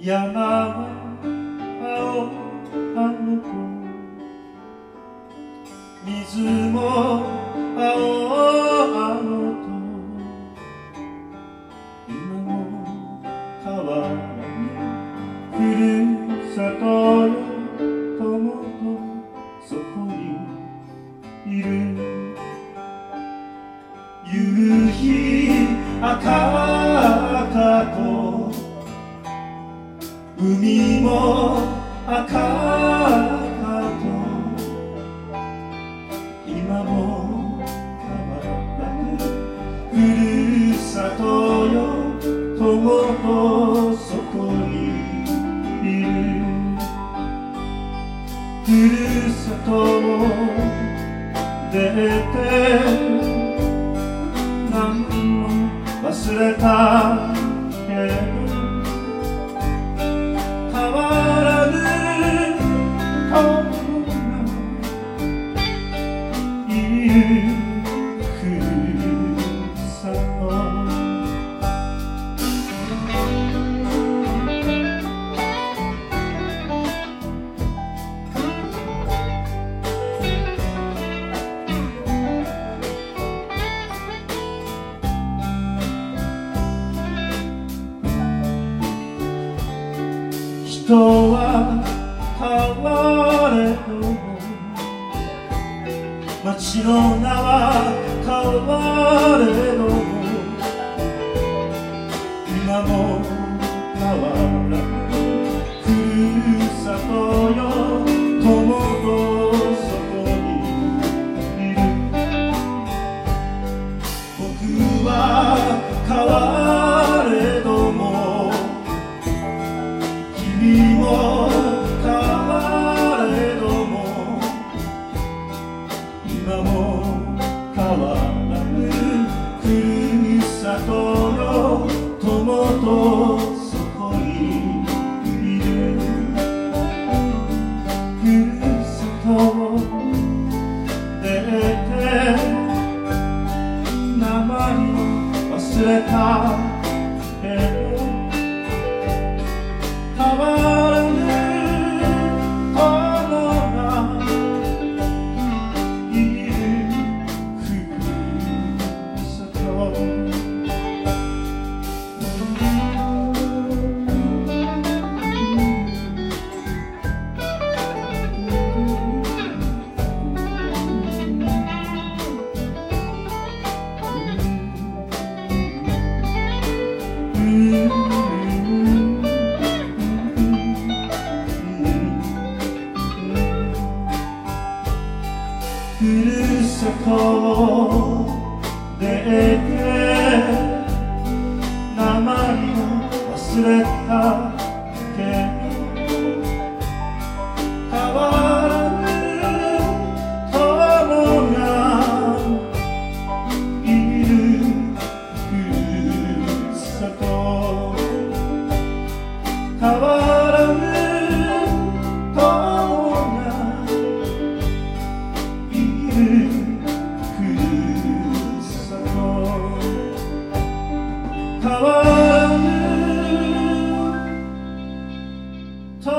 山は青々と水も青々と今も変わらぬふるさとよ友とそこにいる夕日赤々と海も赤々と今も変わらぬふるさとよ友とそこにいるふるさとを出て何も忘れたけど変わらぬ友がいるふるさと人は変われども街の名は変われども今も変わらぬふるさとよ友とそこにいる僕は変われども君も変われども今も変わらぬふるさとの友とそこにいるふるさとを出て名前を忘れたけど変わらぬ友がいるふるさとふるさとを出て名前を忘れたけど変わらぬ友がいるふるさと変わらぬ変わらぬ友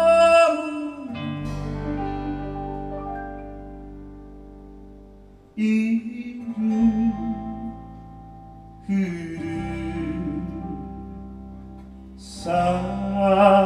いるふるさ